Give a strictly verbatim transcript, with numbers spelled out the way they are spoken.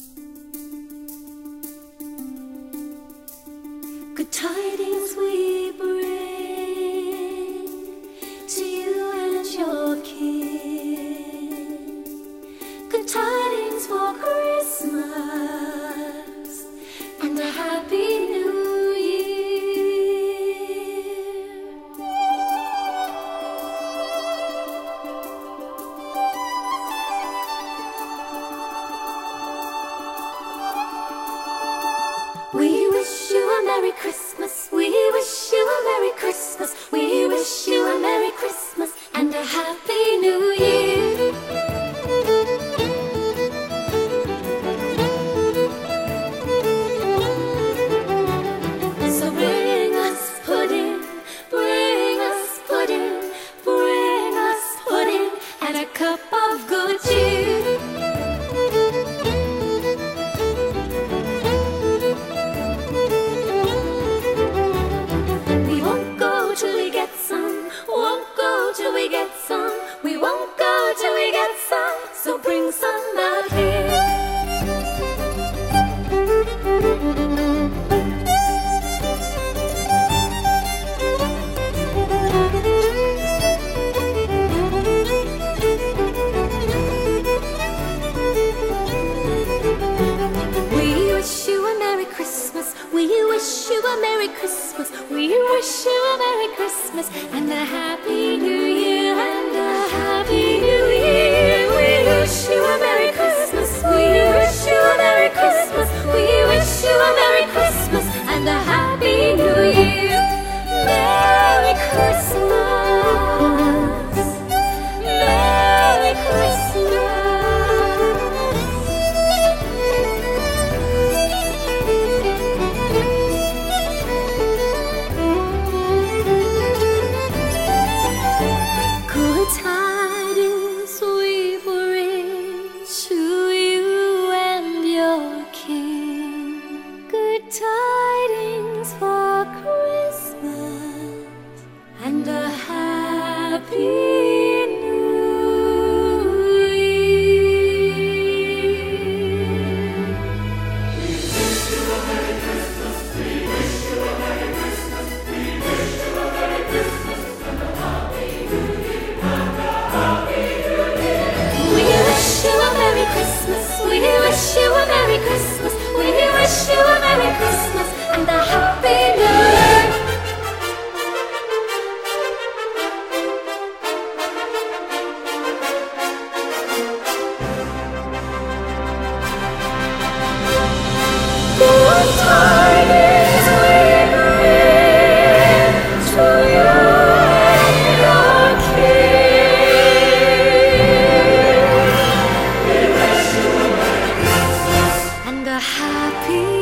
Good tidings we bring to you and your kin. Good tidings for Christmas and a happy new year. We wish you a Merry Christmas, we wish you a Merry Christmas, we wish you a Merry Christmas and a Happy New Year. So bring us pudding, bring us pudding, bring us pudding and a cup of good cheer. Till we get some, we won't go till we get some, so bring some out here. We wish you a Merry Christmas, we wish you a Merry Christmas, we wish you a Merry Christmas and a Happy New Year and a Happy New Year. We wish you a Merry Christmas, we wish you a Merry Christmas, we wish you a Merry Christmas and a Happy New Year. Merry Christmas, Merry Christmas. Good tidings we bring to you and your kin. Good tidings for Christmas and a happy new year. We wish you a Merry Christmas, we wish you a Merry Christmas, we wish you a Merry Christmas and a Happy New Year and a Happy New Year. We wish you a Merry Christmas, we wish you a Merry Christmas, we wish you a Merry Christmas and a Happy New Year. Good tidings we bring to you and your kin. And a happy